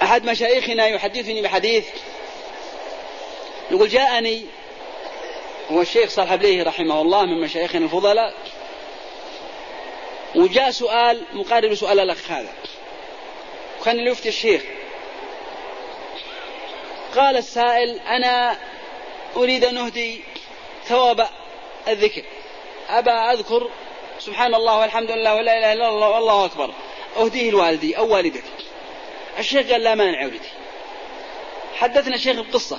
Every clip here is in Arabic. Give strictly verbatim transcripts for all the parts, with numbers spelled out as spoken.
أحد مشايخنا يحدثني بحديث، يقول جاءني، هو الشيخ صالح بليه رحمه الله من مشايخنا الفضلاء، وجاء سؤال مقارب لسؤال الأخ هذا، وكان يفتي الشيخ. قال السائل: أنا أريد أن أهدي ثواب الذكر، أبا أذكر سبحان الله والحمد لله ولا إله إلا الله والله أكبر، أهديه الوالدي أو والدتي. الشيخ قال: لا مانع ولدي. حدثنا الشيخ القصة،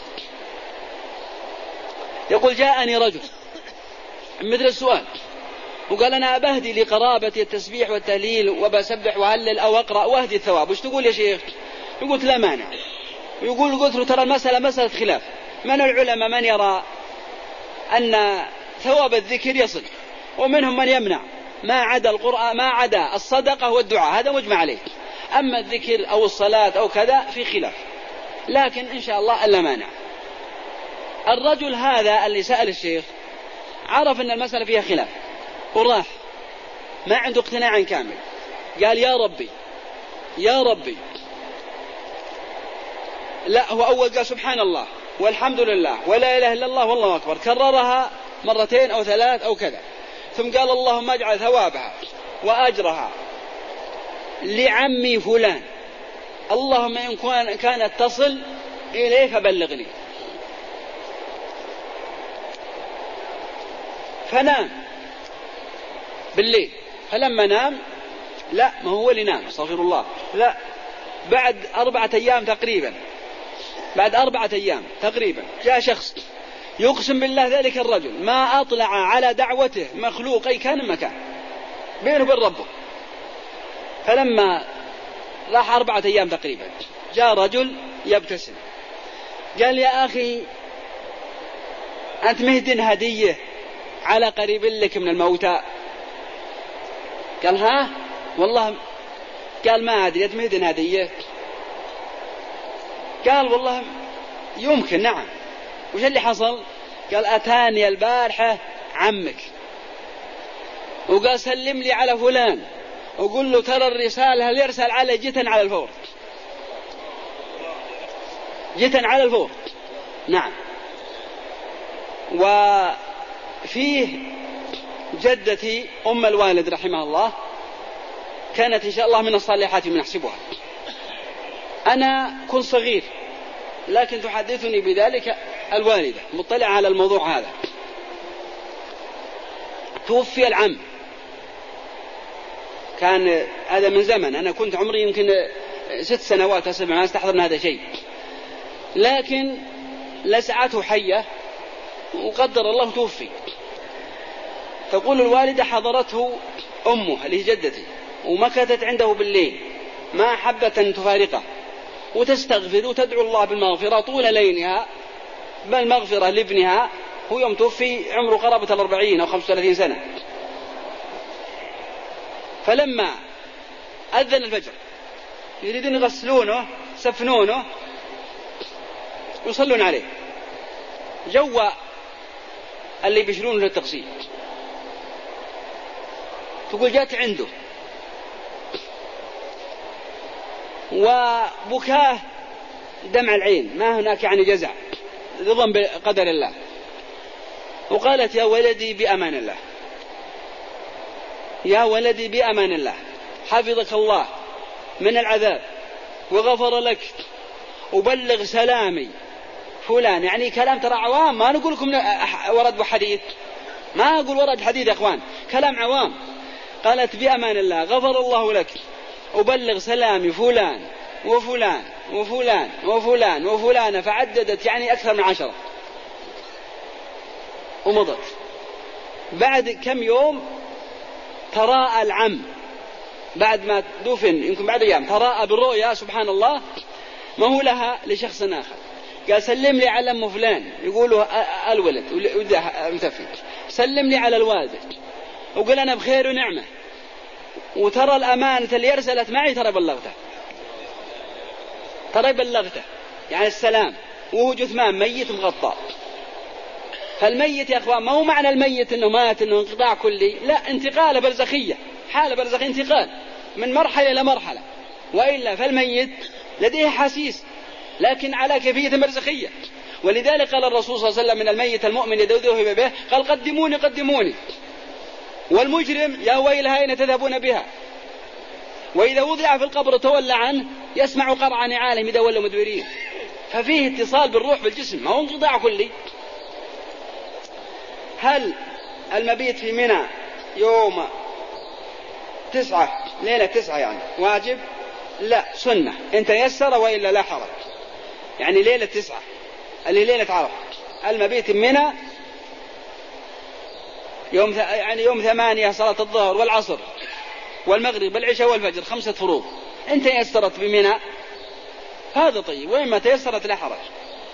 يقول: جاءني رجل مثل السؤال وقال: أنا أبهدي لقرابتي التسبيح والتهليل وبسبح وهلل أو أقرأ وأهدي الثواب، وش تقول يا شيخ؟ يقول: لا مانع. يقول: قلت له: ترى المسألة مسألة خلاف، من العلماء من يرى أن ثواب الذكر يصل، ومنهم من يمنع ما عدا القرآن ما عدا الصدقة والدعاء، هذا مجمع عليه. أما الذكر أو الصلاة أو كذا في خلاف، لكن إن شاء الله ألا مانع. الرجل هذا اللي سأل الشيخ عرف أن المسألة فيها خلاف، وراح ما عنده اقتناع كامل، قال: يا ربي يا ربي. لا، هو أول قال سبحان الله والحمد لله ولا إله إلا الله والله أكبر، كررها مرتين أو ثلاث أو كذا، ثم قال: اللهم اجعل ثوابها وأجرها لعمي فلان، اللهم إن كانت تصل إليه فبلغني. فنام بالليل، فلما نام، لا ما هو اللي نام، استغفر الله، لا، بعد أربعة أيام تقريبا بعد أربعة أيام تقريبا جاء شخص يقسم بالله ذلك الرجل ما أطلع على دعوته مخلوق أي كان مكان بينه وبين ربه. فلما راح أربعة أيام تقريبا جاء رجل يبتسم، قال: يا أخي أنت مهدن هدية على قريب لك من الموتى؟ قال: ها والله. قال: ما أدري، أنت مهدن هدية؟ قال: والله يمكن، نعم. وش اللي حصل؟ قال: أتاني البارحة عمك وقال: سلم لي على فلان وقل له ترى الرسالة اللي يرسل علي جتا على الفور، جتا على الفور. نعم. وفيه جدتي أم الوالد رحمه الله كانت إن شاء الله من الصالحات من أحسبها. أنا كنت صغير لكن تحدثني بذلك الوالدة مطلع على الموضوع هذا. توفي العم، كان هذا من زمن، أنا كنت عمري يمكن ست سنوات أسبع، ما استحضر من هذا شيء، لكن لسعته حية وقدر الله توفي. تقول الوالدة: حضرته أمه اللي جدتي ومكثت عنده بالليل، ما حبت أن تفارقه، وتستغفر وتدعو الله بالمغفرة طول ليلها، بل مغفرة لابنها. هو يوم توفي عمره قرابة الأربعين أو خمسة وثلاثين سنة. فلما أذن الفجر يريدون يغسلونه سفنونه ويصلون عليه، جوا اللي بيشرون له التغسيل. تقول: جات عنده وبكاه دمع العين، ما هناك يعني جزع، رضا بقدر الله. وقالت: يا ولدي بأمان الله، يا ولدي بأمان الله، حفظك الله من العذاب وغفر لك، وبلغ سلامي فلان. يعني كلام ترى عوام، ما نقول لكم ورد وحديث، ما أقول ورد حديث يا أخوان، كلام عوام. قالت: بأمان الله، غفر الله لك، وبلغ سلامي فلان وفلان وفلان وفلان وفلان، فعددت يعني أكثر من عشرة ومضت. بعد كم يوم تراءى العم، بعد ما دفن يمكن بعد أيام، تراءى بالرؤيا سبحان الله، ما هو لها لشخص آخر. قال: سلم لي على أم فلان، يقولوا الولد متفق، سلم لي على الوالد وقال: أنا بخير ونعمة، وترى الأمانة اللي أرسلت معي ترى بلغته، ترى بلغته، يعني السلام. وهو جثمان ميت مغطى. فالميت يا أخوان ما هو معنى الميت أنه مات أنه انقطاع كلي، لا، انتقال برزخية، حالة برزخية، انتقال من مرحلة إلى مرحلة. وإلا فالميت لديه حاسيس لكن على كيفية برزخية. ولذلك قال الرسول صلى الله عليه وسلم من الميت المؤمن إذا ذهب به قال قدموني قدموني، والمجرم يا ويلها أين تذهبون بها. وإذا وضع في القبر تولى عنه يسمع قرع نعالهم إذا ولوا مدبرين. ففيه اتصال بالروح بالجسم، ما هو انقطاع كلي. هل المبيت في منى يوم تسعة ليلة تسعة يعني واجب؟ لا، سنة إن تيسر وإلا لا حرج. يعني ليلة تسعة اللي ليلة عرفة، المبيت في منى يوم ث... يعني يوم ثمانية صلاة الظهر والعصر والمغرب والعشاء والفجر، خمسة فروض. إن تيسرت بمنى هذا طيب، وإما تيسرت لا حرج.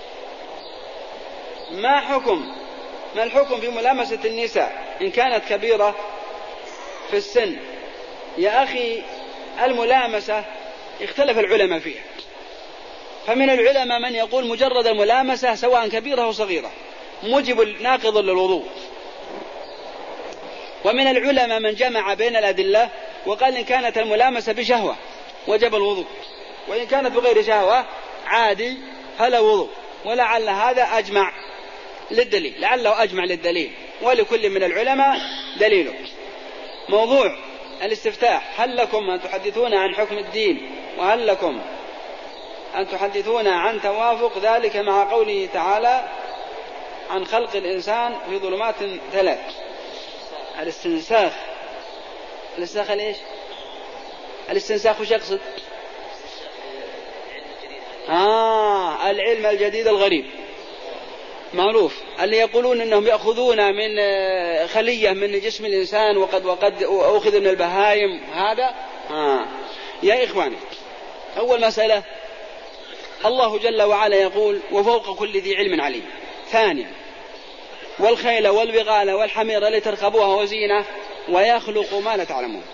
ما حكم ما الحكم في ملامسة النساء إن كانت كبيرة في السن؟ يا أخي الملامسة اختلف العلماء فيها، فمن العلماء من يقول مجرد الملامسة سواء كبيرة أو صغيرة موجب ناقض للوضوء، ومن العلماء من جمع بين الأدلة وقال إن كانت الملامسة بشهوة وجب الوضوء، وإن كانت بغير شهوة عادي فلا وضوء. ولعل هذا أجمع للدليل، لعله أجمع للدليل، ولكل من العلماء دليله. موضوع الاستفتاح: هل لكم أن تحدثون عن حكم الدين، وهل لكم أن تحدثون عن توافق ذلك مع قوله تعالى عن خلق الإنسان في ظلمات ثلاث؟ الاستنساخ الاستنساخ ليش؟ الاستنساخ وش يقصد؟ آه العلم الجديد الغريب معروف، اللي يقولون أنهم يأخذون من خلية من جسم الإنسان وقد وقد أخذ من البهائم. هذا آه. يا إخواني، أول مسألة الله جل وعلا يقول وفوق كل ذي علم عليم. ثانيا والخيل والبغال والحمير لتركبوها وزينة ويخلق ما لا تعلمون.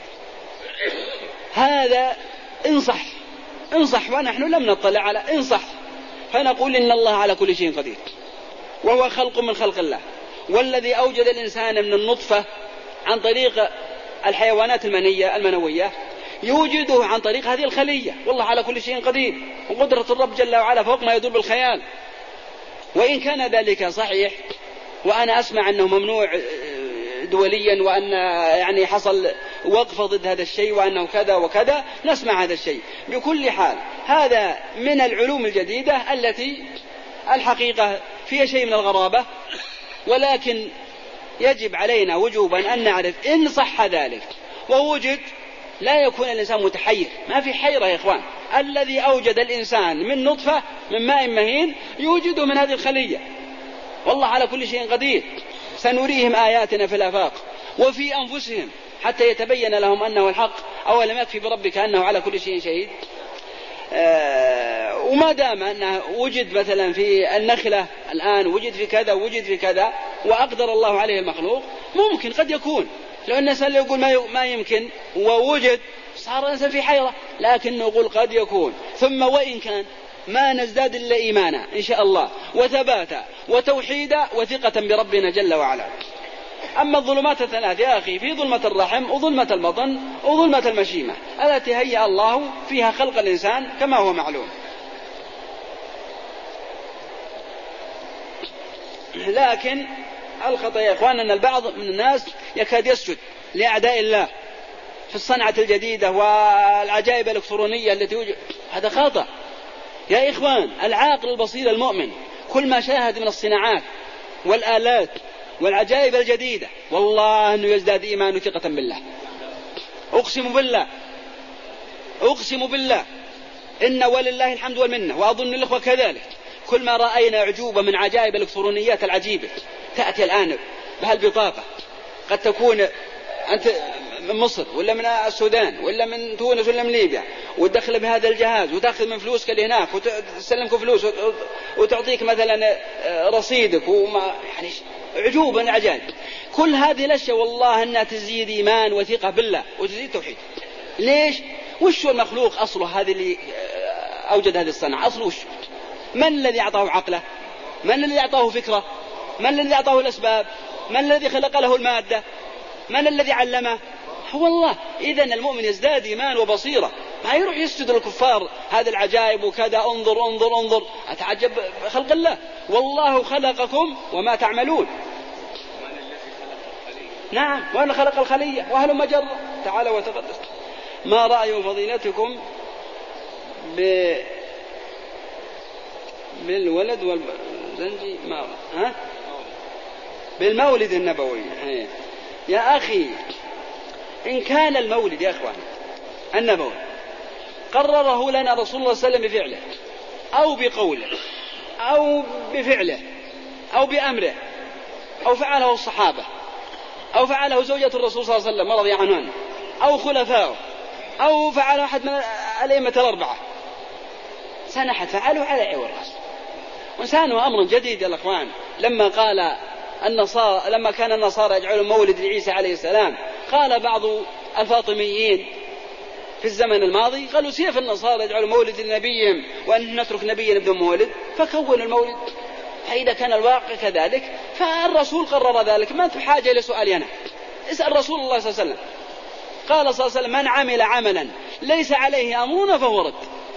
هذا انصح انصح ونحن لم نطلع على انصح، فنقول إن الله على كل شيء قدير، وهو خلق من خلق الله. والذي أوجد الإنسان من النطفة عن طريق الحيوانات المنية المنوية يوجده عن طريق هذه الخلية، والله على كل شيء قدير، وقدرة الرب جل وعلا فوق ما يدور بالخيال. وإن كان ذلك صحيح، وأنا أسمع أنه ممنوع دوليا، وأن يعني حصل وقفة ضد هذا الشيء، وأنه كذا وكذا، نسمع هذا الشيء. بكل حال هذا من العلوم الجديدة التي الحقيقة فيها شيء من الغرابة، ولكن يجب علينا وجوبا أن نعرف إن صح ذلك ووجد لا يكون الإنسان متحير. ما في حيرة يا إخوان، الذي أوجد الإنسان من نطفة من ماء مهين يوجده من هذه الخلية، والله على كل شيء قدير. سنريهم آياتنا في الآفاق وفي أنفسهم حتى يتبين لهم أنه الحق، أولم يكفي بربك أنه على كل شيء شهيد. آه وما دام أنه وجد مثلا في النخلة الآن، وجد في كذا وجد في كذا، وأقدر الله عليه المخلوق، ممكن قد يكون. لو أن الإنسان يقول ما يمكن ووجد صار الإنسان في حيرة، لكن نقول قد يكون. ثم وإن كان ما نزداد إلا إيمانا إن شاء الله وثباتا وتوحيدا وثقة بربنا جل وعلا. أما الظلمات الثلاث يا أخي، في ظلمة الرحم وظلمة البطن وظلمة المشيمة التي هيأ الله فيها خلق الإنسان كما هو معلوم. لكن الخطأ يا إخوان أن البعض من الناس يكاد يسجد لأعداء الله في الصنعة الجديدة والعجائب الإلكترونية التي يوجد. هذا خطأ يا إخوان. العاقل البصير المؤمن كل ما شاهد من الصناعات والآلات والعجائب الجديدة والله أنه يزداد إيمان وثقة بالله. أقسم بالله أقسم بالله إن ولله الحمد والمنة، وأظن الأخوة كذلك. كل ما رأينا عجوبة من عجائب الإلكترونيات العجيبة تأتي الآن بهالبطاقة، قد تكون أنت من مصر ولا من السودان ولا من تونس ولا من ليبيا، وتدخل بهذا الجهاز وتأخذ من فلوسك اللي هناك وتسلمك فلوس وتعطيك مثلا رصيدك، وما يعني عجوبة عجائب. كل هذه الأشياء والله أنها تزيد إيمان وثقة بالله وتزيد توحيد. ليش؟ وش المخلوق أصله هذا اللي أوجد هذه الصنعة؟ أصله وش؟ من الذي أعطاه عقله؟ من الذي أعطاه فكرة؟ من الذي أعطاه الأسباب؟ من الذي خلق له المادة؟ من الذي علمه؟ هو الله. إذن المؤمن يزداد إيمان وبصيرة ما يروح يسجد للكفار هذه العجائب وكذا، انظر انظر انظر، أتعجب خلق الله، والله خلقكم وما تعملون. نعم، وأنا خلق الخلية وأهل مجرة. تعالى وتقدس. ما رأي فضيلتكم ب... بالولد والزنجي ما... ها؟ بالمولد النبوي. هي. يا أخي، إن كان المولد يا أخوان النبوي قرره لنا رسول الله صلى الله عليه وسلم بفعله أو بقوله أو بفعله أو بأمره أو فعله الصحابة أو فعله زوجة الرسول صلى الله عليه وسلم رضي عنه أو خلفائه أو فعله أحد من الأئمة الأربعة، سنحت فعله على عين والرأس. وإنسانه أمر جديد يا الأخوان. لما قال النصارى، لما كان النصارى يجعلون مولد لعيسى عليه السلام، قال بعض الفاطميين في الزمن الماضي قالوا سيف النصارى يجعلوا مولد لنبيهم وأن نترك نبيا بدون مولد، فكونوا المولد. فإذا كان الواقع كذلك فالرسول قرر ذلك، ما في حاجة لسؤالي أنا. اسأل رسول الله صلى الله عليه وسلم. قال صلى الله عليه وسلم: من عمل عملا ليس عليه أمرنا فهو رد.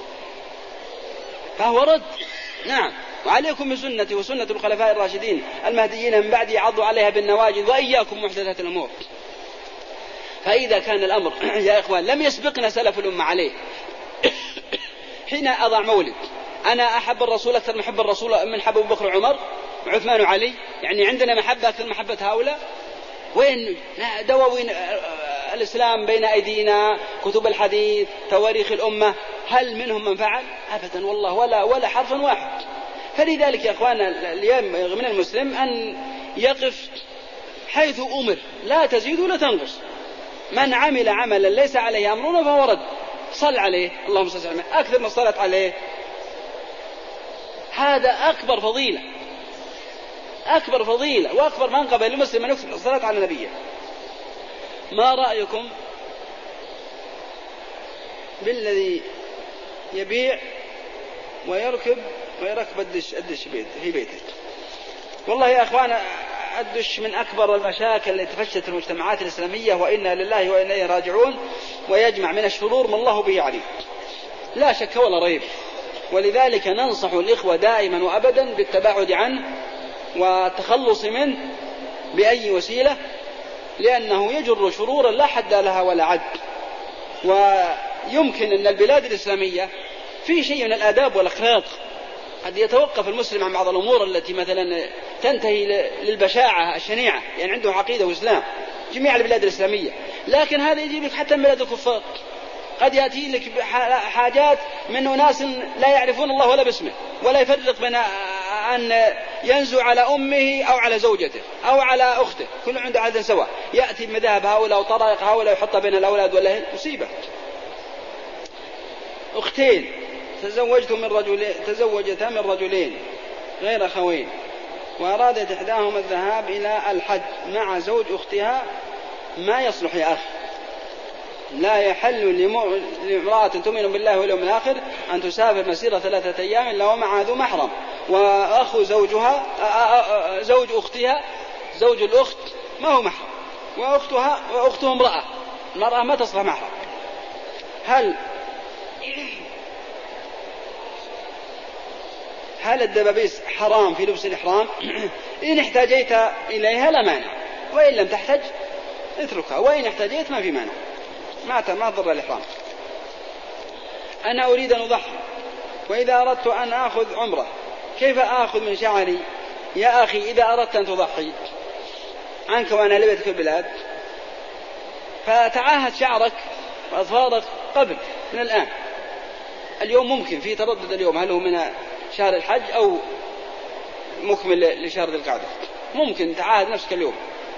فهو رد. نعم. وعليكم بسنتي وسنة الخلفاء الراشدين المهديين من بعدي عضوا عليها بالنواجذ وإياكم محدثات الأمور. فإذا كان الأمر يا إخوان لم يسبقنا سلف الأمة عليه حين أضع مولد، أنا أحب الرسول أكثر محب الرسول من حب أبو بكر وعمر وعثمان وعلي، يعني عندنا محبة أكثر محبة هؤلاء. وين دواوين الإسلام بين أيدينا، كتب الحديث، تواريخ الأمة، هل منهم من فعل؟ أبدا والله، ولا ولا حرف واحد. فلذلك يا أخوانا اليوم من المسلم أن يقف حيث أمر، لا تزيد ولا تنقص. من عمل عملا ليس عليه أمرنا فهو رد. صل عليه، اللهم صل عليه، أكثر من صلت عليه. هذا أكبر فضيلة، أكبر فضيلة وأكبر منقبة للمسلم أن يكثر الصلاة على نبيه. ما رأيكم بالذي يبيع ويركب ويركب الدش, الدش بيت في بيته؟ والله يا أخوان الدش من أكبر المشاكل التي تفشت في المجتمعات الإسلامية، وإنا لله وإنا إليه راجعون، ويجمع من الشرور ما الله به عليم، لا شك ولا ريب. ولذلك ننصح الإخوة دائما وأبدا بالتباعد عنه والتخلص منه بأي وسيلة، لأنه يجر شرورا لا حد لها ولا عد. ويمكن أن البلاد الإسلامية في شيء من الآداب والأخلاق قد يتوقف المسلم عن بعض الأمور التي مثلا تنتهي للبشاعة الشنيعة، يعني عنده عقيدة وإسلام جميع البلاد الإسلامية، لكن هذا يجيب لك حتى من بلاد الكفار. قد يأتي لك حاجات من ناس لا يعرفون الله ولا باسمه، ولا يفرق بين أن ينزو على أمه أو على زوجته أو على أخته، كل عنده عدد سواء، يأتي بمذاهب هؤلاء وطرائق هؤلاء يحط بين الأولاد والأهل، مصيبة. أختين تزوجت من رجلين تزوجتا من رجلين غير أخوين، وأرادت إحداهما الذهاب إلى الحج مع زوج أختها. ما يصلح يا أخي، لا يحل لامرأة تؤمن بالله واليوم الآخر أن تسافر مسيرة ثلاثة أيام إلا ومع ذو محرم، وأخو زوجها زوج أختها زوج الأخت ما هو محرم، وأختها وأخته امرأة، المرأة ما تصلح محرم. هل هل الدبابيس حرام في لبس الإحرام؟ إن احتاجيت إليها لا مانع، وإن لم تحتاج اتركها، وإن احتاجيت ما في مانع، ما ما ضر الإحرام. أنا أريد أن أضحي، وإذا أردت أن أخذ عمرة كيف أخذ من شعري؟ يا أخي إذا أردت أن تضحي عنك وأنا لبيت في البلاد فتعاهد شعرك وأظفارك قبل من الآن. اليوم ممكن في تردد اليوم هل هو من شهر الحج أو مكمل لشهر ذي القعدة، ممكن تعاهد نفسك اليوم،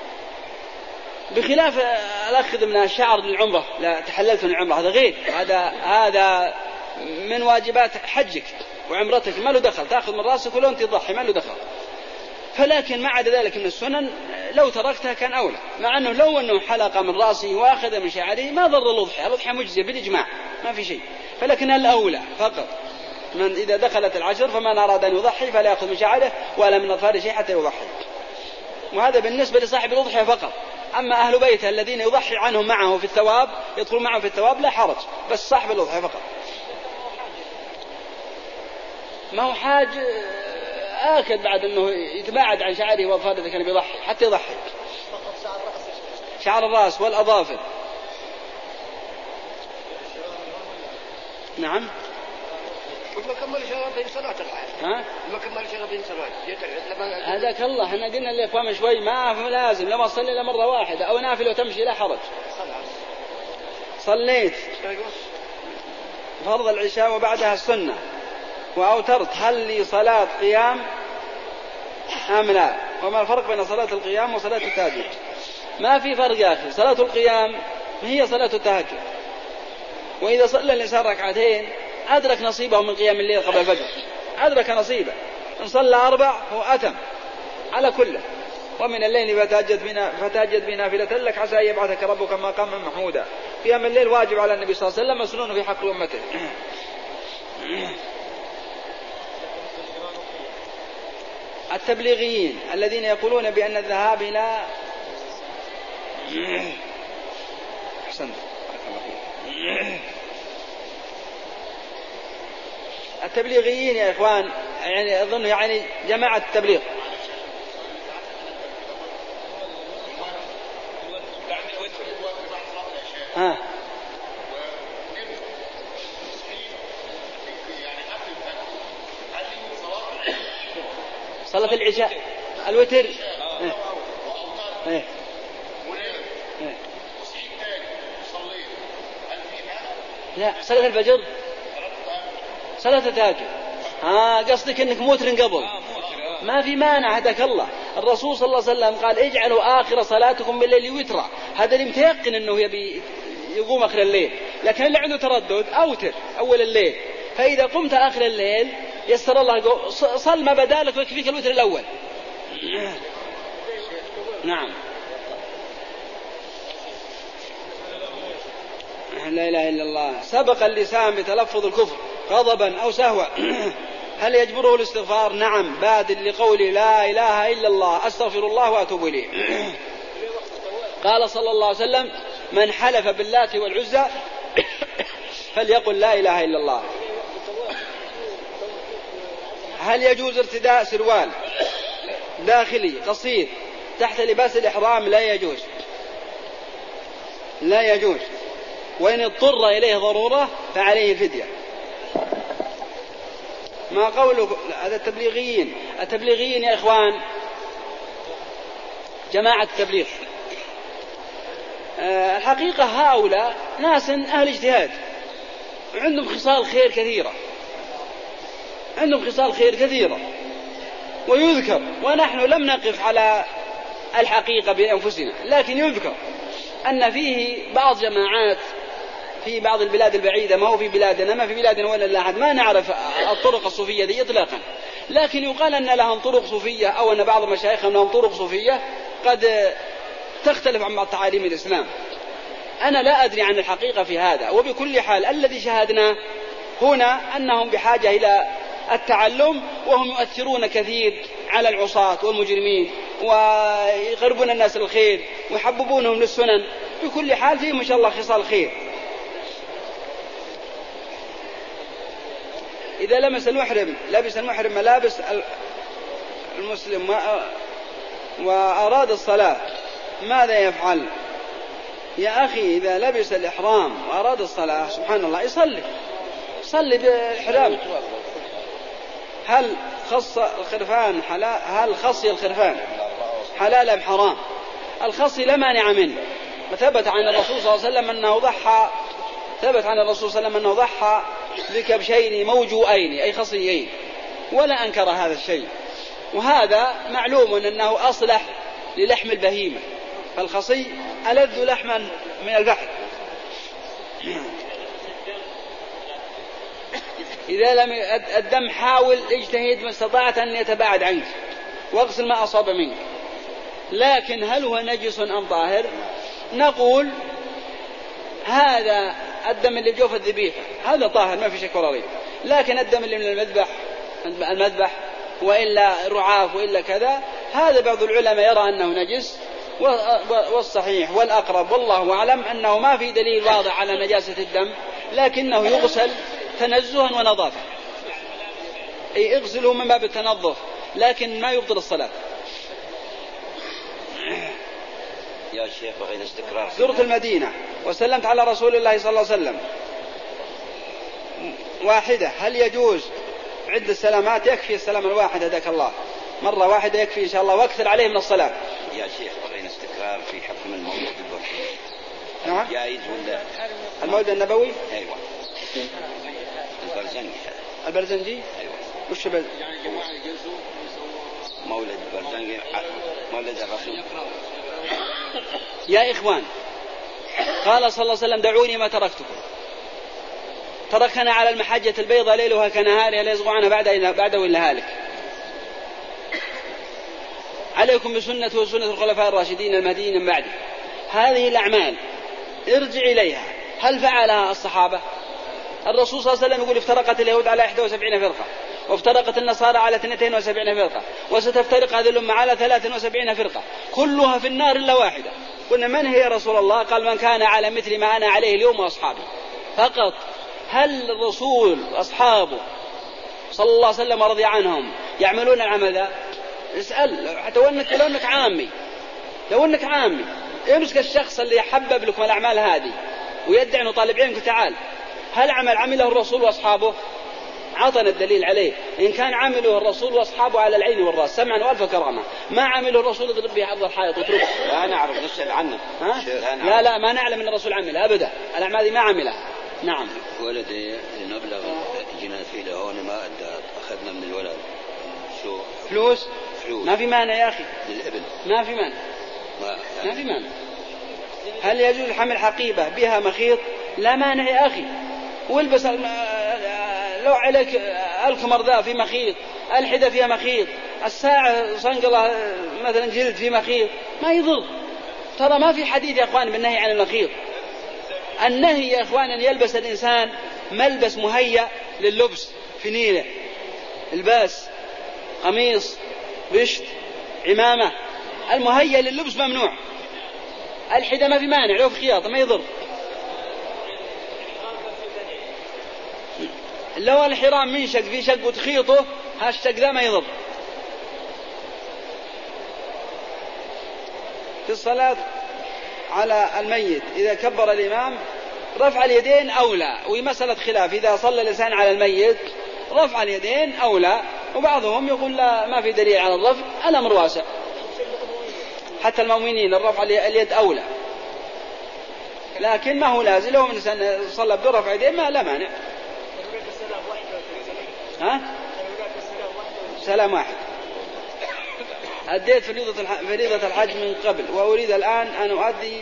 بخلاف الأخذ من الشعر للعمرة. لا تحللت من العمرة، هذا غير، هذا هذا من واجبات حجك وعمرتك، ما له دخل، تأخذ من رأسك ولو أنت تضحي ما له دخل. فلكن ما عدا ذلك من السنن لو تركتها كان أولى، مع أنه لو أنه حلق من رأسه وأخذ من شعره ما ضر الأضحية، الأضحية مجزية بالإجماع ما في شيء، فلكن الأولى فقط من إذا دخلت العشر فمن أراد أن يضحي فلا يأخذ من شعره ولا من أظفاره شيء حتى يضحي. وهذا بالنسبة لصاحب الأضحية فقط، أما أهل بيته الذين يضحي عنهم معه في الثواب يدخل معه في الثواب لا حرج، بس صاحب الأضحية فقط. ما هو حاج آكد بعد أنه يتباعد عن شعره وأظفاره إذا كان بيضحي حتى يضحي. شعر الرأس والأظافر. نعم. ما كمل شغلتين صلاة الحال. ها؟ ما كمل شغلتين صلاة. هذاك الله احنا قلنا للإخوان شوي ما لازم لما تصلي إلا مرة واحدة أو نافلة وتمشي لا حرج. صليت فرض العشاء وبعدها السنة وأوترت، هل لي صلاة قيام أم لا؟ وما الفرق بين صلاة القيام وصلاة التهجد؟ ما في فرق يا أخي. صلاة القيام هي صلاة التهجد، وإذا صلى الإنسان ركعتين أدرك نصيبه من قيام الليل قبل الفجر، أدرك نصيبه. إن صلى أربع هو أتم على كله. ومن الليل فتهجد بنا فتهجد بنافلة لك عسى أن يبعثك ربك مقاما محمودا. قيام الليل واجب على النبي صلى الله عليه وسلم مسنون في حق أمته. التبليغيين الذين يقولون بأن الذهاب إلى أحسنت التبليغيين يا إخوان، يعني أظن يعني جماعة التبليغ. ها صلاة العشاء الوتر إيه. إيه. إيه. لا صلاة الفجر صلاة التهجد. ها قصدك انك موتر قبل ما في مانع. هداك الله الرسول صلى الله عليه وسلم قال اجعلوا آخر صلاتكم بالليل وترا. هذا اللي متيقن انه يبي يقوم آخر الليل، لكن اللي عنده تردد أوتر أول الليل. فإذا قمت آخر الليل يسر الله صل ما بدالك ويكفيك الوتر الأول. نعم. لا إله إلا الله. سبق اللسان بتلفظ الكفر غضبا أو سهوا، هل يجبره الاستغفار؟ نعم، بادل لقول لا إله إلا الله أستغفر الله وأتوب إليه. قال صلى الله عليه وسلم من حلف باللات والعزى فليقل لا إله إلا الله. هل يجوز ارتداء سروال داخلي قصير تحت لباس الإحرام؟ لا يجوز، لا يجوز، وإن اضطر إليه ضرورة فعليه فدية. ما قوله هذا التبليغيين؟ التبليغيين يا إخوان جماعة التبليغ أه الحقيقة هؤلاء ناس أهل اجتهاد عندهم خصال خير كثيرة، عندهم خصال خير كثيرة ويذكر، ونحن لم نقف على الحقيقة بأنفسنا، لكن يذكر أن فيه بعض جماعات في بعض البلاد البعيدة، ما هو في بلادنا، ما في بلادنا ولا لا أحد ما نعرف الطرق الصوفية دي إطلاقا، لكن يقال أن لهم طرق صوفية أو أن بعض مشايخهم لهم طرق صوفية قد تختلف عن بعض تعاليم الإسلام. أنا لا أدري عن الحقيقة في هذا، وبكل حال الذي شاهدناه هنا أنهم بحاجة إلى التعلم، وهم يؤثرون كثير على العصاة والمجرمين ويقربون الناس للخير ويحببونهم للسنن. بكل حال فيهم إن شاء الله خصال خير. إذا لمس المحرم لبس المحرم ملابس المسلم وأراد الصلاة ماذا يفعل؟ يا أخي إذا لبس الإحرام وأراد الصلاة سبحان الله يصلي صلي بالإحرام. هل خص الخرفان حلال؟ هل خصي الخرفان حلال أم حرام؟ الخصي لا مانع منه، وثبت عن الرسول صلى الله عليه وسلم أنه ضحى ثبت عن الرسول صلى الله عليه وسلم أنه ضحى بكبشين موجوئين أي خصيين، ولا أنكر هذا الشيء، وهذا معلوم أنه أصلح للحم البهيمة، فالخصي ألذ لحما من البحر. إذا لم الدم حاول اجتهد ما استطعت أن يتباعد عنك واغسل ما أصاب منك. لكن هل هو نجس أم طاهر؟ نقول هذا الدم اللي جوف الذبيحة هذا طاهر ما في شك ولا ريب، لكن الدم اللي من المذبح المذبح وإلا رعاف وإلا كذا هذا بعض العلماء يرى أنه نجس والصحيح والأقرب والله أعلم أنه ما في دليل واضح على نجاسة الدم، لكنه يغسل تنزها ونظافة. أي اغسلوا من باب التنظف، لكن ما يبطل الصلاة. يا شيخ بغينا استقرار. زرت المدينة وسلمت على رسول الله صلى الله عليه وسلم واحدة، هل يجوز عدة سلامات؟ يكفي السلام الواحد هداك الله، مرة واحدة يكفي إن شاء الله، واكثر عليه من الصلاة. يا شيخ بغينا استقرار في حكم المولد النبوي. نعم. جائز ولا؟ المولد النبوي؟ أيوة. البرزنجي. البرزنجي؟ أيوة. وش بل؟ مولد البرزنجي، مولد الرسول. يا إخوان، قال صلى الله عليه وسلم دعوني ما تركتكم، تركنا على المحجة البيضاء ليلها كنهارها لا يزغو عنها بعد إلا هالك. عليكم بسنة وسنة الخلفاء الراشدين المهديين من بعدي. هذه الأعمال ارجع إليها، هل فعلها الصحابة؟ الرسول صلى الله عليه وسلم يقول افترقت اليهود على إحدى وسبعين فرقة، وافترقت النصارى على اثنتين وسبعين فرقة، وستفترق هذه الأمة على ثلاث وسبعين فرقة، كلها في النار إلا واحدة. قلنا من هي يا رسول الله؟ قال من كان على مثل ما أنا عليه اليوم وأصحابي. فقط. هل الرسول وأصحابه صلى الله عليه وسلم ورضي عنهم يعملون العمل ذا؟ اسأل، حتى لو أنك, لو أنك عامي لو أنك عامي يمسك الشخص اللي يحبب لكم الأعمال هذه ويدعي أنه طالب علمك، تعال هل عمل عمله الرسول وأصحابه؟ عطنا الدليل عليه. إن كان عمله الرسول وأصحابه على العين والرأس سمعا وألف كرامة، ما عمله الرسول يضرب به عرض الحائط وتركه. لا نعرف نسأل عنه. ها؟ لا لا ما نعلم أن الرسول عمله أبدا، الأعمال دي ما عملها. نعم. ولدي نبلغ جينا فيه لهون ما أدى، أخذنا من الولد شو فلوس؟ فلوس. ما في مانع يا أخي، للابن ما في مانع، ما, ما في مانع. هل يجوز حمل حقيبة بها مخيط؟ لا مانع يا أخي، والبس لو عليك الكمر ذا في مخيط، الحدة فيها مخيط، الساعة صنقلة مثلا جلد في مخيط، ما يضر. ترى ما في حديث يا أخوان بالنهي عن المخيط. النهي يا أخوان أن يلبس الإنسان ملبس مهيأ لللبس في نيله، الباس قميص بشت عمامة، المهيأ لللبس ممنوع. الحدة ما في مانع لو في خياطة ما يضر. لو الحرام منشق في شق وتخيطه هالشق ذا ما يضر. في الصلاة على الميت إذا كبر الإمام رفع اليدين أولى، ومسألة خلاف إذا صلى الإنسان على الميت رفع اليدين أولى، وبعضهم يقول لا ما في دليل على الرفع، الأمر واسع. حتى المؤمنين الرفع اليد أولى، لكن ما هو لازم. لو من سنة صلى برفع يدين ما لا مانع. ها؟ سلام واحد. أديت فريضة الحج من قبل وأريد الآن أن أؤدي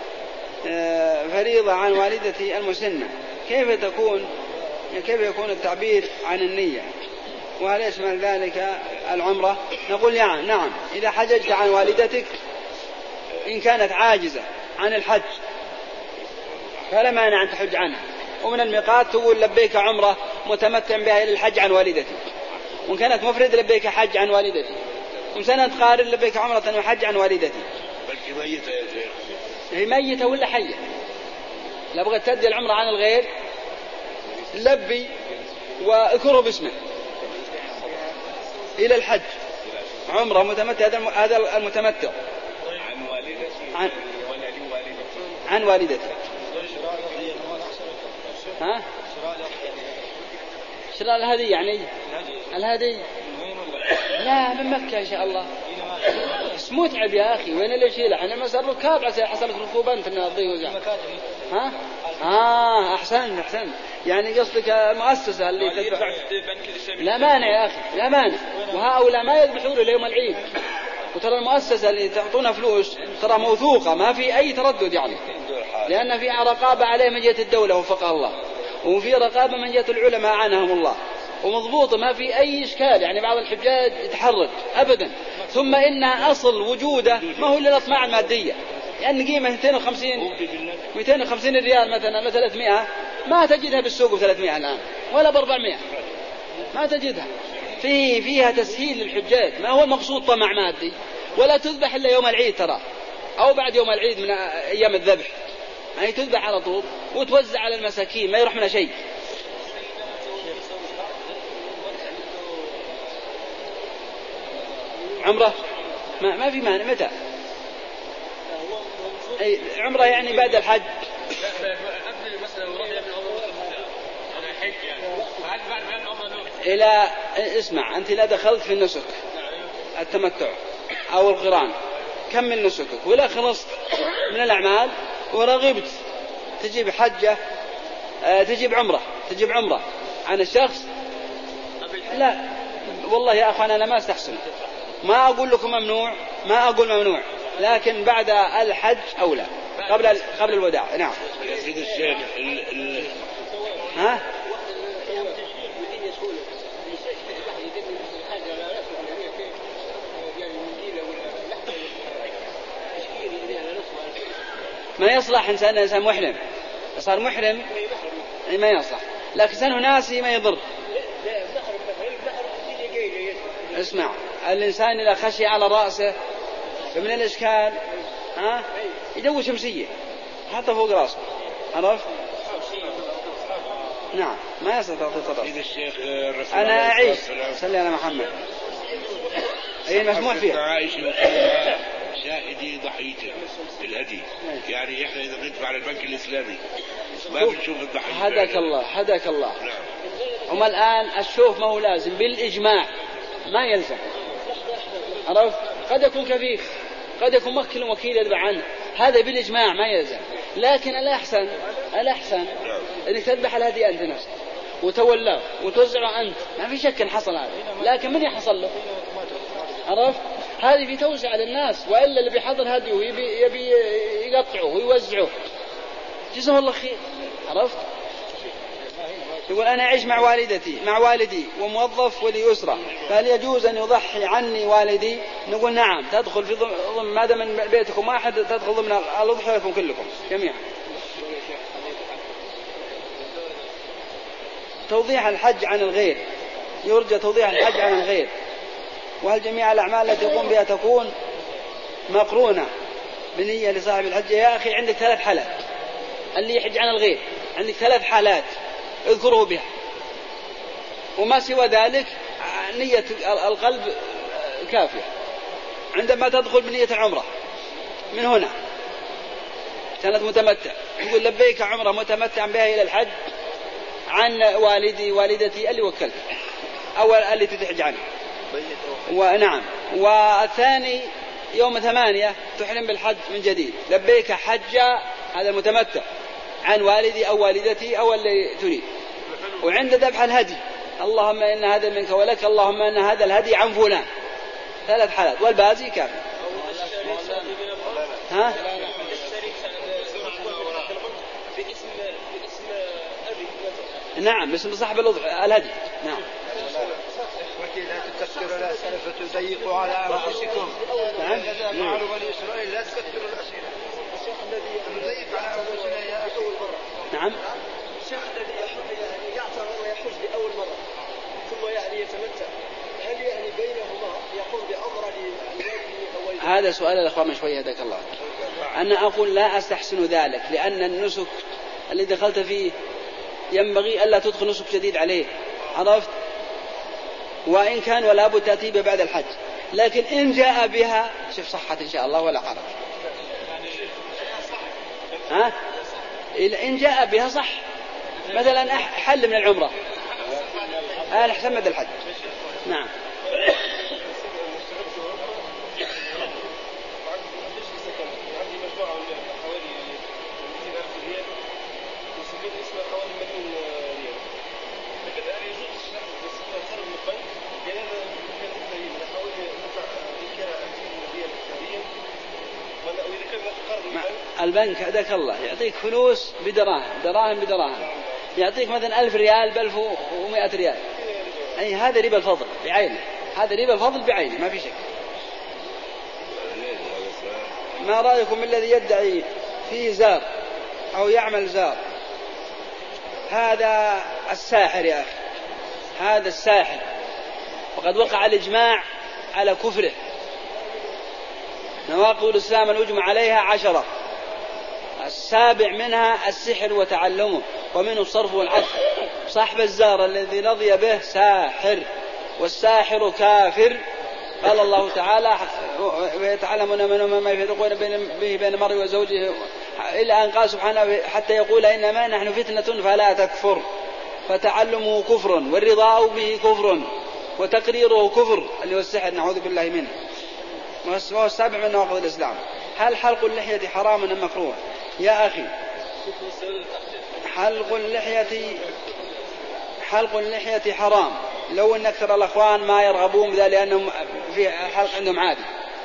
فريضة عن والدتي المسنة، كيف تكون كيف يكون التعبير عن النية؟ وهل يشمل ذلك العمرة؟ نقول يعني نعم، إذا حججت عن والدتك إن كانت عاجزة عن الحج فلا مانع أن تحج عنها، ومن الميقات تقول لبيك عمرة متمتع بها إلى الحج عن والدتي، وإن كانت مفرد لبيك حج عن والدتي، وإن سنة قارن لبيك عمرة وحج عن والدتي. بل ميتة يا شيخ، هي ميتة ولا حية؟ لا بغت تدي العمرة عن الغير لبي واذكره باسمه إلى الحج عمرة متمتع. هذا المتمتع عن والدتي عن, عن والدتي. ها؟ شراء الهدي يعني الهدي لا من مكة إن شاء الله. اسمه تعب يا أخي، وين اللي يشيله؟ أنا مسألة ركاب عسى حصلت ركوبا أنت من الضيق وزع. ها؟ آه أحسن أحسن، يعني قصدك المؤسسة اللي تدفع. لا مانع يا أخي، لا مانع، وهؤلاء ما يذبحون ليوم العيد. وترى المؤسسة اللي تعطونا فلوس ترى موثوقة ما في أي تردد يعني، لأن في رقابة عليه من جهة الدولة وفقها الله، وفي رقابة من جهة العلماء عنهم الله، ومضبوطة ما في أي إشكال. يعني بعض الحجاج يتحرك أبدا. ثم إن أصل وجوده ما هو للأطماع المادية، لأن يعني قيمة مئتين وخمسين مئتين وخمسين ريال مثلا ولا ثلاثمائة ما تجدها بالسوق بثلاثمائة الآن ولا بأربعمائة ما تجدها. في فيها تسهيل للحجاج، ما هو المقصود طمع مادي، ولا تذبح إلا يوم العيد. ترى أو بعد يوم العيد من أيام الذبح، يعني تذبح على طول وتوزع على المساكين ما يروح منها شيء. عمره ما, ما في مانع. متى أي عمره؟ يعني بعد الحج. إلى اسمع، أنت لا دخلت في النسك التمتع أو القران، كمل نسكك، ولا خلصت من الأعمال ورغبت تجيب حجة أه تجيب عمرة تجيب عمرة عن الشخص، لا والله يا أخوان أنا ما استحسن، ما أقول لكم ممنوع، ما أقول ممنوع، لكن بعد الحج أو لا، قبل قبل الوداع. نعم يا سيد الشيخ. ال ال ها ما يصلح إنسان إنسان محرم صار محرم ما يصلح، لكن إنسان ناسي ما يضر. اسمع، الإنسان إذا خشي على رأسه فمن الإشكال ها يدور شمسية حتى فوق رأسه، عرفت؟ نعم ما يصلح تعطي صدر. أنا أعيش صلي على محمد. أي مسموح فيها شاهدي ضحيته الهدي، يعني احنا اذا بندفع على البنك الاسلامي ما بنشوف الضحيه. هداك الله هداك الله. هم الان الشوف ما هو لازم بالاجماع، ما يلزم، عرفت؟ قد يكون كفيف، قد يكون موكل وكيل يتبع عنه، هذا بالاجماع ما يلزم، لكن الاحسن الاحسن انك تذبح الهدي انت نفسك وتولاه وتوزعه انت، ما في شك ان حصل هذا، لكن من يحصل له؟ عرفت؟ هذه في توسع على الناس، وإلا اللي بيحضر هديه يبي, يبي يقطعه ويوزعه جزاه الله خير، عرفت؟ يقول أنا أعيش مع والدتي مع والدي وموظف ولي أسرة، فهل يجوز أن يضحي عني والدي؟ نقول نعم، تدخل في ضمن ما دام من بيتكم واحد تدخل ضمن الأضحية لكم كلكم جميعا. توضيح الحج عن الغير، يرجى توضيح الحج عن الغير، وهل جميع الأعمال التي يقوم بها تكون مقرونة بنية لصاحب الحج؟ يا أخي عندك ثلاث حالات، اللي يحج عن الغير عندك ثلاث حالات اذكره بها، وما سوى ذلك نية القلب كافية. عندما تدخل بنية العمرة من هنا كانت متمتع، يقول لبيك عمرة متمتعا بها إلى الحج عن والدي والدتي اللي وكلت أول اللي تتحج عنه، ونعم. والثاني يوم ثمانية تحرم بالحج من جديد، لبيك حجة، هذا المتمتع عن والدي أو والدتي أو اللي تريد. وعند ذبح الهدي اللهم إن هذا منك ولك، اللهم إن هذا الهدي عن فلان، ثلاث حالات، والبازي كافي. ها نعم باسم صاحب الهدي. نعم لا تكثروا الأسئلة فتضيقوا على أنفسكم. نعم فعلوا بني إسرائيل لا تكثروا الأسئلة. الشيخ الذي يضيق على أنفسنا يا أول مرة. نعم الشيخ الذي يعني يعتمر ويحج لأول مرة ثم يعني يتمتع، هل يعني بينهما يقوم بأمر لوالده؟ هذا سؤال الأخوة من شوية هداك الله. أنا أقول لا أستحسن ذلك، لأن النسك اللي دخلت فيه ينبغي ألا تدخل نسك جديد عليه، عرفت؟ وإن كان ولا بد تأتي به بعد الحج، لكن إن جاء بها شوف صحت إن شاء الله ولا حرج. ها إن جاء بها صح، مثلا حل من العمرة أنا أحسن مدى الحج. نعم البنك هداك الله يعطيك فلوس بدراهم دراهم بدراهم، يعطيك مثلا ألف ريال بألف ومائة ريال، أي هذا ربا الفضل بعينه، هذا ربا الفضل بعينه ما في شك. ما رأيكم الذي يدعي فيه زار أو يعمل زار؟ هذا الساحر يا أخي، هذا الساحر، وقد وقع الإجماع على كفره، نواقض الإسلام المجمع عليها عشرة، السابع منها السحر وتعلمه، ومنه الصرف والعطف. صاحب الزار الذي رضي به ساحر، والساحر كافر. قال الله تعالى ويتعلمون منهما ما يفرقون به بين المرء وزوجه، إلى أن قال سبحانه حتى يقول إنما نحن فتنة فلا تكفر. فتعلمه كفر، والرضاء به كفر، وتقريره كفر اللي هو السحر، نعوذ بالله منه. وهو السابع من نواقض الإسلام. هل حلق اللحية حرام أم مكروه؟ يا أخي، حلق اللحية حلق اللحية حرام، لو أن أكثر الأخوان ما يرغبون بذلك لأنهم في حلق عندهم عادي.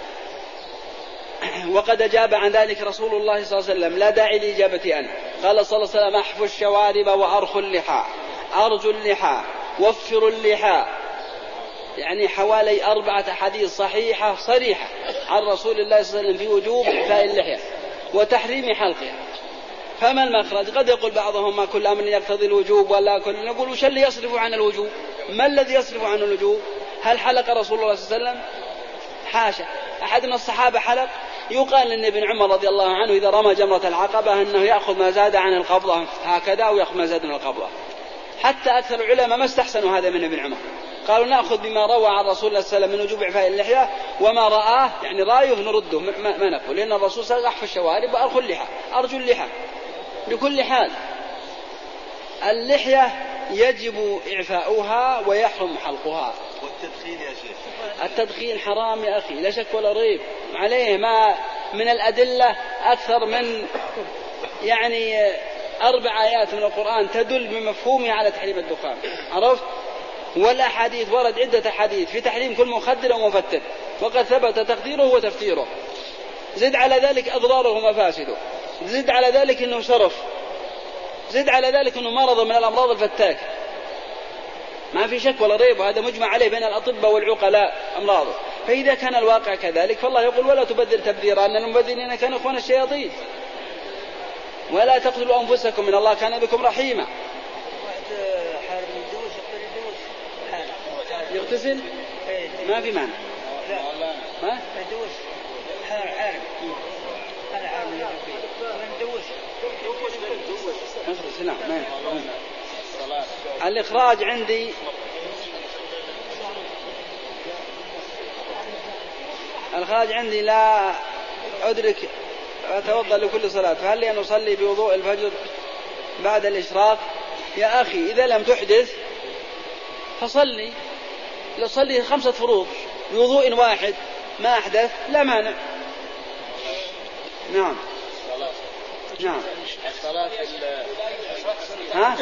وقد أجاب عن ذلك رسول الله صلى الله عليه وسلم، لا داعي لإجابتي أنا. قال صلى الله عليه وسلم: أحفوا الشوارب وأرخوا اللحى، أرجوا اللحى، وفروا اللحى. يعني حوالي أربعة حديث صحيحة صريحة عن رسول الله صلى الله عليه وسلم في وجوب إعفاء اللحية وتحريم حلقها. فما المخرج؟ قد يقول بعضهم ما كل أمر يقتضي الوجوب ولا كل، نقول وش اللي يصرف عن الوجوب؟ ما الذي يصرف عن الوجوب؟ هل حلق رسول الله صلى الله عليه وسلم؟ حاشا. أحد من الصحابة حلق. يقال أن ابن عمر رضي الله عنه إذا رمى جمرة العقبة أنه يأخذ ما زاد عن القبضة هكذا، ويأخذ ما زاد من القبضة. حتى أكثر العلماء ما استحسنوا هذا من ابن عمر، قالوا نأخذ بما روى عن رسول الله صلى الله عليه وسلم من وجوب إعفاء اللحية، وما رآه يعني رأيه نرده ما, ما نقول، لأن الرسول صلى الله عليه وسلم أحفى الشوارب وأرخوا اللحى، أرجو اللحى. بكل حال اللحية يجب إعفاؤها ويحرم حلقها. والتدخين يا شيخ؟ التدخين حرام يا أخي، لا شك ولا ريب عليه. ما من الأدلة أكثر من يعني أربع آيات من القرآن تدل بمفهومها على تحريم الدخان، عرفت؟ والأحاديث ورد عدة حديث في تحريم كل مخدر ومفتر، وقد ثبت تقديره وتفتيره. زد على ذلك أضراره ومفاسده، زد على ذلك أنه شرف، زد على ذلك أنه مرض من الأمراض الفتاكة، ما في شك ولا ريب، وهذا مجمع عليه بين الأطباء والعقلاء أمراضه. فإذا كان الواقع كذلك فالله يقول: ولا تبذر تبذيرا أن المبذرين كانوا إخوان الشياطين، ولا تقتلوا أنفسكم إن الله كان بكم رحيما. يغتسل ما في معنى. ها؟ يدوش حارم هذا حارم يدوش يغتسل. نعم. الإخراج عندي الإخراج عندي لا أدرك أتوضأ لكل صلاة، فهل لي أن أصلي بوضوء الفجر بعد الإشراق؟ يا أخي إذا لم تحدث فصلي، لو صلي خمسة فروض بوضوء واحد ما أحدث لا مانع. نعم. نعم. الصلاة ها؟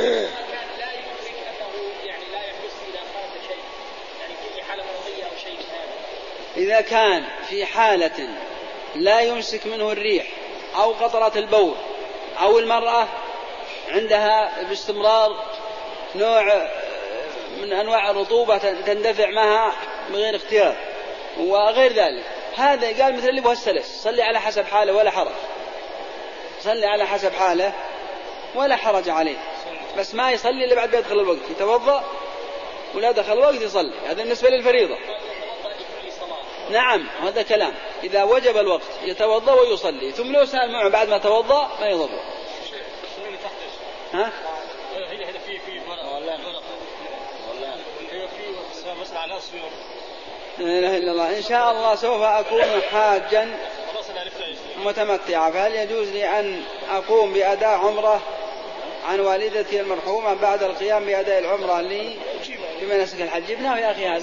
إذا كان في حالة لا يمسك منه الريح أو قطرة البول، أو المرأة عندها باستمرار نوع من أنواع الرطوبة تندفع معها بغير اختيار وغير ذلك، هذا قال مثل اللي به السلس، صلي على حسب حاله ولا حرج، صلي على حسب حاله ولا حرج عليه، بس ما يصلي إلا بعد يدخل الوقت، يتوضأ ولا دخل الوقت يصلي. هذا بالنسبة للفريضة. نعم هذا كلام، إذا وجب الوقت يتوضأ ويصلي، ثم لو سأل معه بعد ما توضأ ما يضر. ها؟ لا إله إلا الله. إن شاء الله سوف أكون حاجا متمتعا، فهل يجوز لي أن أقوم بأداء عمرة عن والدتي المرحومة بعد القيام بأداء العمرة لي في مناسك الحج؟ جبناه يا أخي هذا.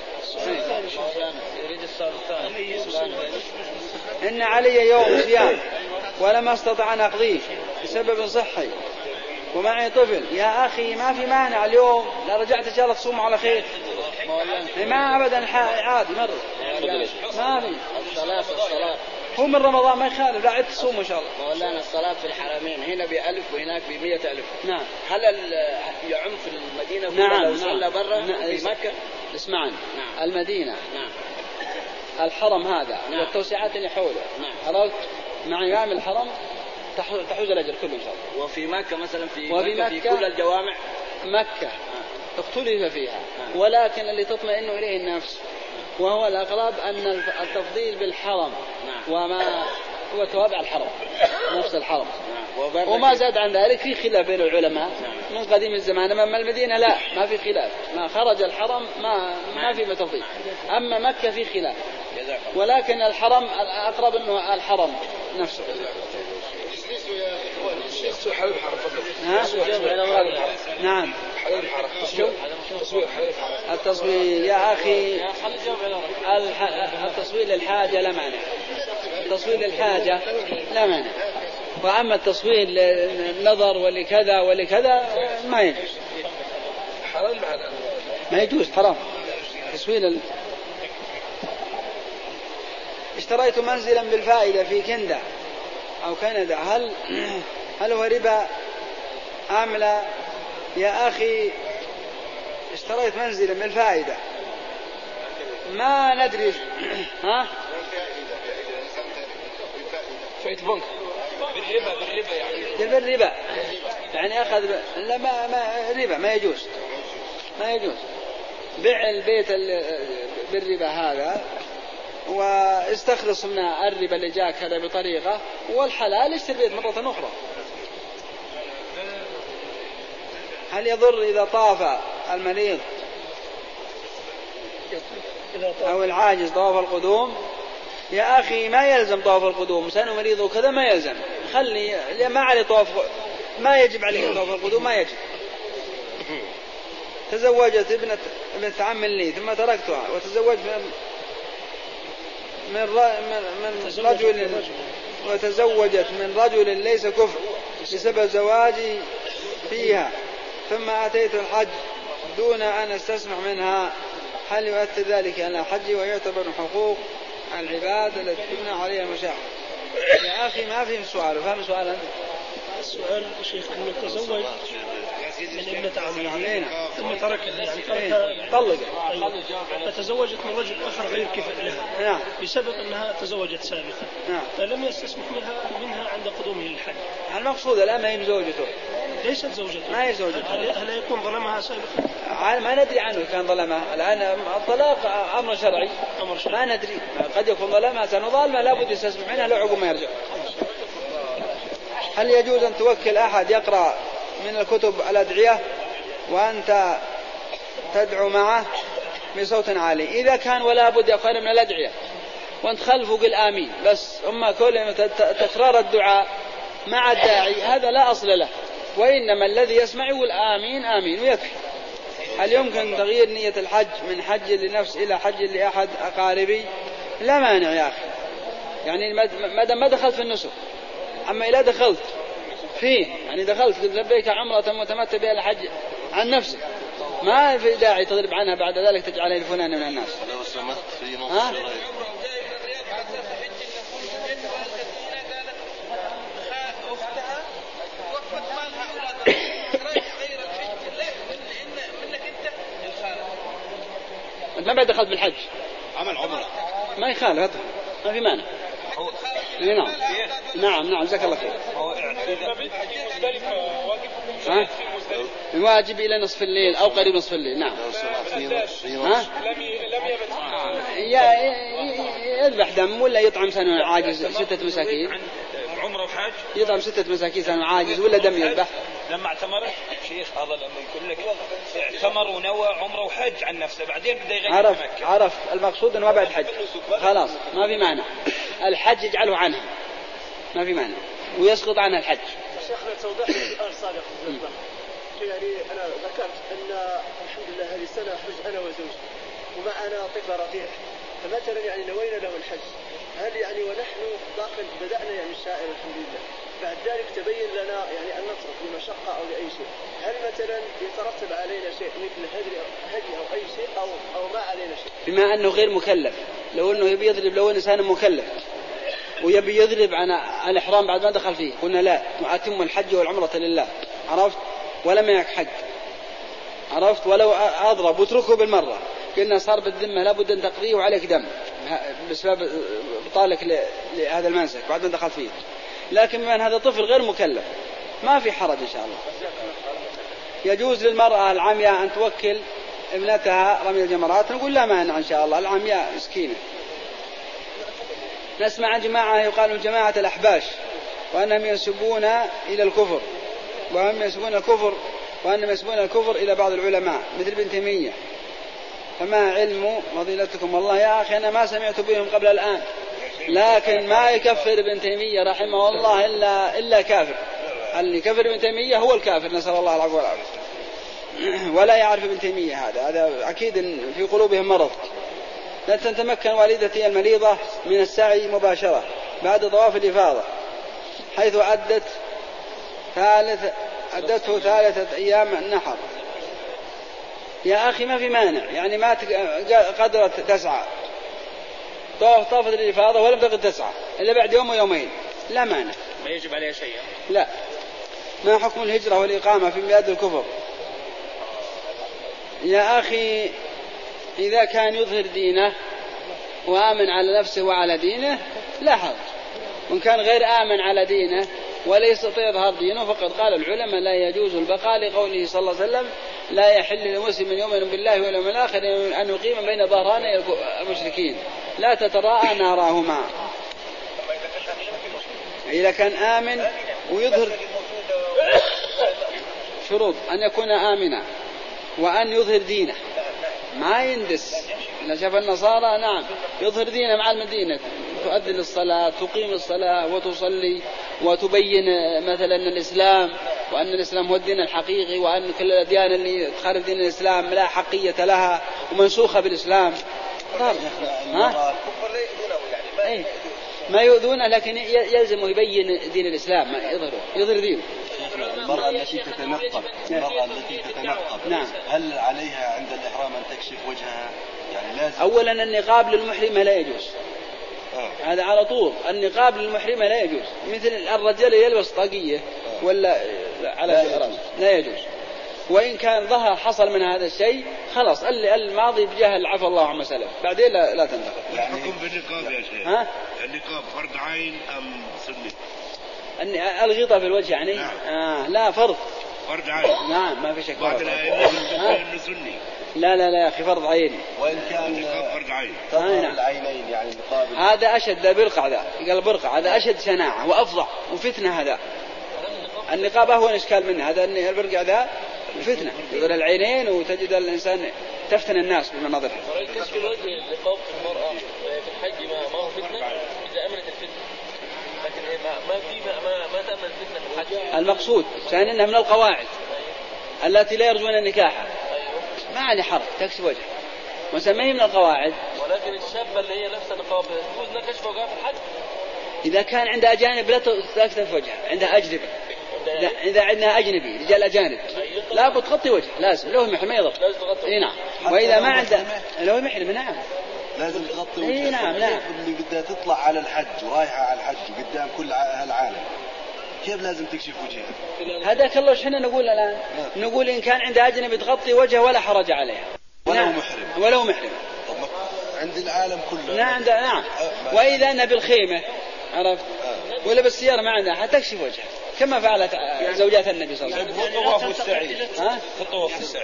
إن علي يوم صيام ولم أستطع أن أقضيه بسبب صحي ومعي طفل. يا أخي ما في مانع اليوم، لا رجعت إن شاء الله تصوم على خير، ما أبدا عادي مرة ما في. الصلاة الصلاة هو من رمضان ما يخالف، لا عد تصوم إن شاء الله. مولانا الصلاة في الحرمين هنا بألف وهناك بمئة ألف. نعم. هل يعم في المدينة كلها؟ نعم. لو صلى برا نعم. في مكة؟ اسمعني. نعم. المدينة نعم. الحرم هذا نعم. والتوسعات اللي حوله نعم. عرفت مع إمام الحرم تحوز الأجر كله إن شاء الله. وفي مكة مثلا في وفي مكة, مكة في كل الجوامع مكة اختلف فيها، ولكن اللي تطمئن إليه النفس وهو الأقرب أن التفضيل بالحرم نعم. وما هو توابع الحرم نفس الحرم، وما زاد عن ذلك في خلاف بين العلماء من قديم الزمان. أما المدينة لا ما في خلاف، ما خرج الحرم ما ما في تفضيل. أما مكة في خلاف، ولكن الحرم الأقرب أنه الحرم نفسه. نعم التصوير يا أخي التصوير للحاجة لا مانع، التصوير للحاجة لا مانع، وأما التصوير للنظر ولكذا ولكذا ما يجوز، ما يجوز حرام تصوير ال... اشتريت منزلا بالفائدة في كندا أو كندا، هل هل هو ربا أم لا؟ يا أخي اشتريت منزلا بالفائدة ما ندري ها فايت بنك بالربا بالربا يعني بالربا يعني أخذ ب... لا ما ما ربا ما يجوز، ما يجوز بيع البيت بالربا هذا واستخلص من الربا اللي جاك هذا بطريقة، والحلال اشتري البيت مرة أخرى. هل يضر إذا طاف المريض أو العاجز طواف القدوم؟ يا أخي ما يلزم طواف القدوم، سنة مريض وكذا ما يلزم، خلي ما عليه طواف، ما يجب عليه طواف القدوم، ما يجب. تزوجت ابنة ابنة عم لي ثم تركتها وتزوجت من من من رجل وتزوجت من رجل ليس كفر بسبب زواجي فيها، ثم أتيت الحج دون أن استسمح منها، هل يؤثر ذلك على حجي ويعتبر حقوق العباد التي تبنى عليها المشاعر؟ يا أخي ما فهم سؤال، فهم سؤال أنت. السؤال شيخ أنه تزوج من ابنة عمه ثم تركها يعني تركها طلقها، فتزوجت من رجل آخر غير كفء لها بسبب أنها تزوجت سابقا، فلم يستسمح منها منها عند قدومه للحج. المقصود الآن ما هي زوجته، ليست زوجته، ما هي زوجته. هل يكون ظلمها سابقا؟ ما ندري عنه كان ظلمها، الآن الطلاق أمر شرعي ما ندري، قد يكون ظلمها سنة ظالمة لابد يستسمح منها لو عقب ما يرجع. هل يجوز أن توكل أحد يقرأ من الكتب الأدعية وأنت تدعو معه بصوت عالي؟ إذا كان ولا بد يقرأ من الأدعية وأنت خلفه قل آمين بس، أما كل تكرار الدعاء مع الداعي هذا لا أصل له، وإنما الذي يسمع يقول آمين آمين ويكفي. هل يمكن تغيير نية الحج من حج لنفس إلى حج لأحد أقاربي؟ لا مانع يا أخي، يعني ما ما دخلت في النسك، أما إذا دخلت فيه يعني دخلت لبيك عمرة متمتع بها الحج عن نفسك ما في داعي تضرب عنها بعد ذلك تجعلها الفلان من الناس. لو سمحت في نص ها؟ ما بعد دخلت بالحج عمل عمره ما يخالف ما في مانع. نعم نعم نعم جزاك الله خير. ها؟ الواجب إلى نصف الليل أو قريب نصف الليل. نعم. ها؟ يذبح دم ولا يطعم سنة عاجز ستة مساكين؟ عمره وحاج يطعم ستة مساكين سنة عاجز ولا دم يذبح؟ لما اعتمر شيخ هذا لما يقول لك اعتمر ونوى عمره وحج عن نفسه بعدين بده يغير عرف مكة. عرف المقصود انه ما بعد حج خلاص ما في معنى، الحج يجعله عنها ما في معنى ويسقط عنها الحج. شيخنا توضيح السؤال سابق يعني انا ذكرت ان الحمد لله هذه السنه حج انا وزوجي ومعنا طفل رضيع، فمثلا يعني نوينا له الحج، هل يعني ونحن داخل بدأنا يعني الشائر الحمد لله بعد ذلك تبين لنا يعني أن نترك لمشقة أو لأي شيء، هل مثلا يترتب علينا شيء مثل هدي أو أي شيء أو أو ما علينا شيء؟ بما أنه غير مكلف، لو أنه يبي يضرب لو إنسان مكلف ويبي يضرب عن الإحرام بعد ما دخل فيه قلنا لا وأتم الحج والعمرة لله، عرفت؟ ولا معك حج، عرفت؟ ولو أضرب واتركه بالمرة قلنا صار بالذمة لابد أن تقضيه وعليك دم بسبب بطالك لهذا المنسك بعد ما دخل فيه، لكن من هذا طفل غير مكلف ما في حرج إن شاء الله. يجوز للمرأة العمياء أن توكل ابنتها رمي الجمرات، نقول لا مانع إن شاء الله، العمياء مسكينة نسمع عن جماعة يقال جماعة الأحباش وأنهم ينسبون إلى الكفر وهم ينسبون الكفر وأنهم ينسبون الكفر إلى بعض العلماء مثل ابن تيمية. فما علم فضيلتكم؟ والله يا أخي أنا ما سمعت بهم قبل الآن، لكن ما يكفر ابن تيمية رحمه الله إلا, إلا كافر. اللي يكفر ابن تيمية هو الكافر، نسأل الله العفو والعافية. ولا يعرف ابن تيمية هذا هذا أكيد في قلوبهم مرض. لا تتمكن والدتي المريضة من السعي مباشرة بعد طواف الإفاضة حيث أدت ثالث أدته ثالثة أيام النحر. يا أخي ما في مانع، يعني ما قدرت تسعى طافت الإفاضة ولم تقدر تسعى إلا بعد يوم ويومين لا مانع، ما يجب عليها شيء. لا. ما حكم الهجرة والإقامة في بلاد الكفر؟ يا أخي إذا كان يظهر دينه وآمن على نفسه وعلى دينه لا حرج، وإن كان غير آمن على دينه ولا يستطيع إظهار دينه فقد قال العلماء لا يجوز البقاء لقوله صلى الله عليه وسلم لا يحل لمسلم يؤمن بالله واليوم الآخر أن يقيم بين ظهراني المشركين لا تتراءى ناراهما. إذا كان آمن ويظهر شروط أن يكون آمنا وأن يظهر دينه ما يندس. إذا شاف النصارى نعم يظهر دينه مع المدينة، تؤذن الصلاة تقيم الصلاة وتصلي وتبين مثلا الإسلام وأن الإسلام هو الدين الحقيقي وأن كل الأديان اللي تخالف دين الإسلام لا حقية لها ومنسوخة بالإسلام. ها؟ أي ما يؤذونه لكن يلزم يبين دين الإسلام ما يظهر يظهر دينه. المرأة التي تتنقب المرأة التي تتنقب نعم. هل عليها عند الإحرام أن تكشف وجهها؟ يعني لازم. أولا النقاب للمحرمة لا يجوز. آه. هذا على طول النقاب للمحرمة لا يجوز، مثل الرجال يلبس طاقية آه. ولا على لا, لا يجوز. وإن كان ظهر حصل من هذا الشيء خلاص الماضي بجهل عفى الله عما سلف بعدين لا, لا تنتقل. الحكم بالنقاب يا شيخ؟ ها؟ النقاب فرض عين أم سنة؟ الغطاء في الوجه يعني نعم. آه لا فرض فرض عين. نعم ما في شك. بعد الأئمة سني. لا لا لا يا أخي فرض عين. وإن كان فرض عين تظهر العينين يعني مقابل هذا أشد برقع ذا قال برقع هذا أشد شناعة وأفظع وفتنة. هذا النقاب أهون إشكال منه، هذا البرقع ذا فتنة يقول العينين وتجد الإنسان تفتن الناس بمناظرها. كشف الوجه لقوم المرأة في الحج ما هو فتنة إذا أمنت الفتنة، لكن ما في ما ما, ما تأمن الفتنة في الحج. المقصود ثاني أنها من القواعد التي لا يرجون النكاح. ما عليه حرج تكشف وجه وسميه من القواعد. ولكن الشابة اللي هي نفس النقاب تجوز كشف وجهها في الحج إذا كان عندها أجانب لا تكشف وجهها، عندها أجنبي إذا عندنا أجنبي رجال أجانب لا بتغطي وجه لازم لو محرم يضرب. إيه نعم. وإذا ما عنده لو محرم نعم لازم تغطي وجهها. إيه نعم نعم. اللي بدها تطلع على الحج ورايحة على الحج قدام كل العالم كيف لازم تكشف وجهها؟ هذاك الله شحنا نقول الآن آه. نقول إن كان عندها أجنبي تغطي وجهها ولا حرج عليها ولو نعم. محرم ولو محرم عند العالم كله نعم نعم. آه. وإذا أنها بالخيمة عرفت آه. ولا بالسيارة ما عندها حتكشف وجهها كما فعلت زوجات النبي صلى الله عليه وسلم. الطواف والسعي ها؟ الطواف والسعي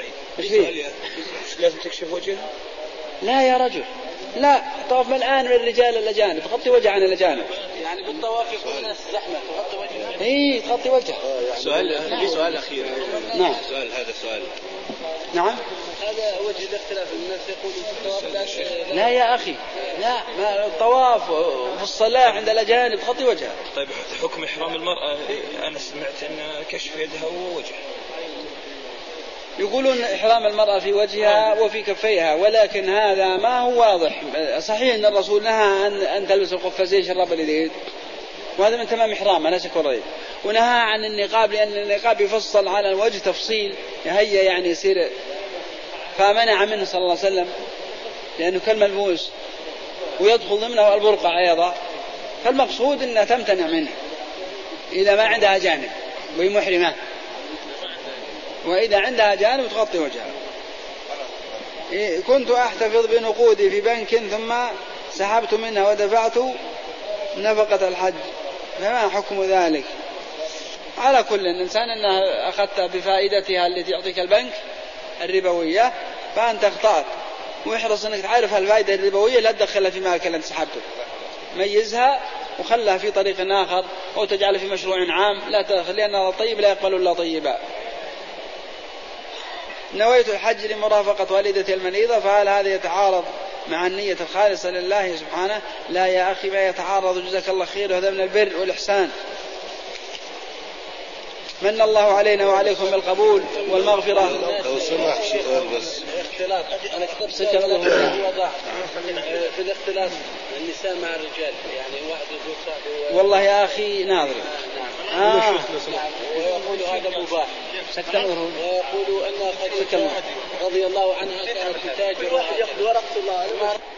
لازم تكشف وجهها؟ لا يا رجل لا طواف الآن للرجال الأجانب تغطي وجه عن الأجانب. يعني بالطواف يكون الناس زحمة تغطي وجهها. إيه تغطي وجهها. سؤال لي سؤال أخير. نعم. سؤال هذا سؤال. نعم. هذا وجه الاختلاف الناس يقولون في الطواف لا, لا يا أخي لا ما الطواف في الصلاة عند الأجانب تغطي وجهها. طيب حكم إحرام المرأة أنا سمعت أن كشف يدها ووجهها. يقولون إحرام المرأة في وجهها وفي كفيها ولكن هذا ما هو واضح. صحيح أن الرسول نهى أن, أن تلبس القفازين شراب اليدين وهذا من تمام إحرامها لا شك ولا ريب، ونهى عن النقاب لأن النقاب يفصل على الوجه تفصيل هي يعني يصير فمنع منه صلى الله عليه وسلم لأنه كالملبوس ويدخل ضمنه البرقع أيضا. فالمقصود أنها تمتنع منه إذا ما عندها جانب وهي محرمة، وإذا عندها جانب تغطي وجهها. إيه كنت أحتفظ بنقودي في بنك ثم سحبت منها ودفعت نفقة الحج فما حكم ذلك؟ على كل الإنسان أنها أخذت بفائدتها التي يعطيك البنك الربوية فأنت اخطأت، واحرص أنك تعرف الفائدة الربوية لا تدخلها في مالك اللي انت سحبته ميزها وخلها في طريق آخر أو تجعل في مشروع عام، لا تأخذ، لأن الطيب لا يقبل إلا طيبا. نويت الحج لمرافقة والدتي المريضة، فهل هذا يتعارض مع النية الخالصة لله سبحانه؟ لا يا أخي ما يتعارض، جزاك الله خير، وهذا من البر والإحسان. من الله علينا وعليكم بالقبول والمغفرة. لو سمحت سؤال بس. اختلاط، أنا كتبت سؤال وضع في الاختلاط النساء مع الرجال، يعني واحد يقول صاحبه. والله يا أخي ناظر. آه. ويقول هذا مباح. ويقول أن خديجة رضي الله عنها كانت تتاجر. واحد يأخذ ورقة الله.